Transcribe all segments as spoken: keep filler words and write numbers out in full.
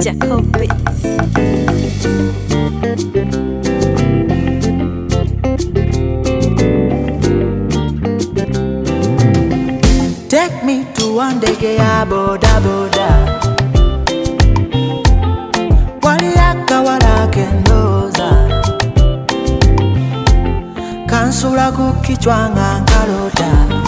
Jacob Beats. Take me to one day ya boda boda wali akawala kendoza kansula kukichwa nga nkalota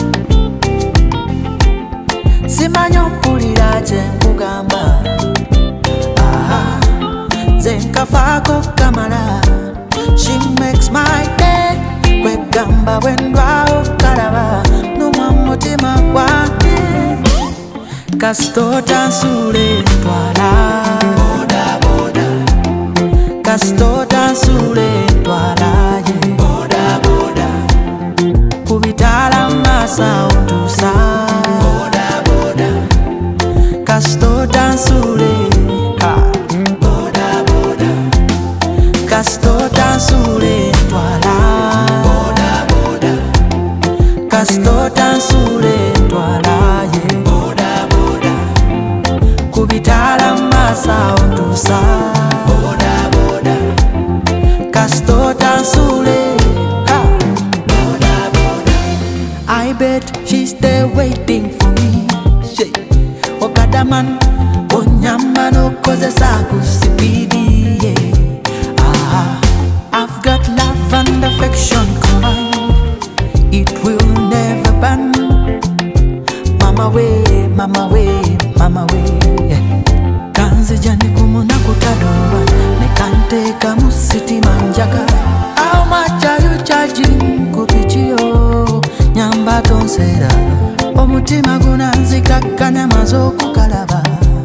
simanyo mpulira kye nkugamba aha nze nkafaako kamala. She makes my day kwegamba bwendwawo kalaba numwa mutima gwange kasitota nsule ntwala boda boda kasitota nsule ntwala ye boda boda kubitala masa untusa boda boda kasitota nsule ha boda boda kasitota nsule ntwala boda boda kasitota nsule ntwala ye boda boda kubitala masa untusa boda boda kasitota nsule ha boda boda. I bet she's there waiting for me. She okadaman onyama no kozesa kusipidi yeah. Ah, I've got love and affection combined. It will never burn. Mama way, mama way, mama way yeah. Kanzi jani kumuna kutadoba nekanteka musiti manjaga. How much are you charging kupichio nyamba tonsera omutima gunanzika kanyamazo kukalaba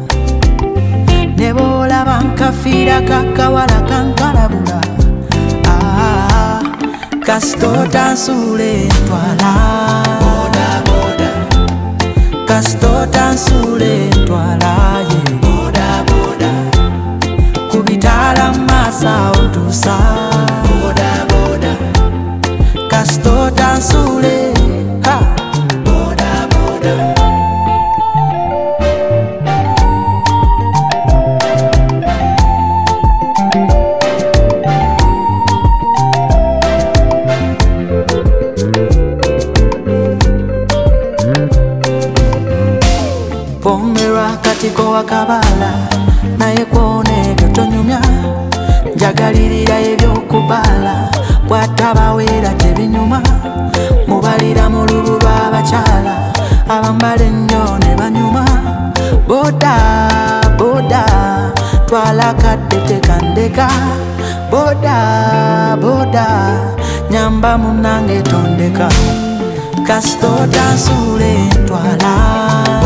nebola bankafira kakawala kankalabula. Ah, kasitota nsule ntwala boda boda kasitota nsule ntwala ye boda boda kubitala masa untusa boda boda kasitota nsule ha boda boda. Pomera katiko wakabala naye kwone byotonyumya njagalirira ebyokubala bwatabawera tebinyuma mubalira mu lubu lw'abakyala abambala ennyo ne banyuma. Boda boda twala kadde tekandeka boda boda nyamba munange tondeka kasitota nsule ntwala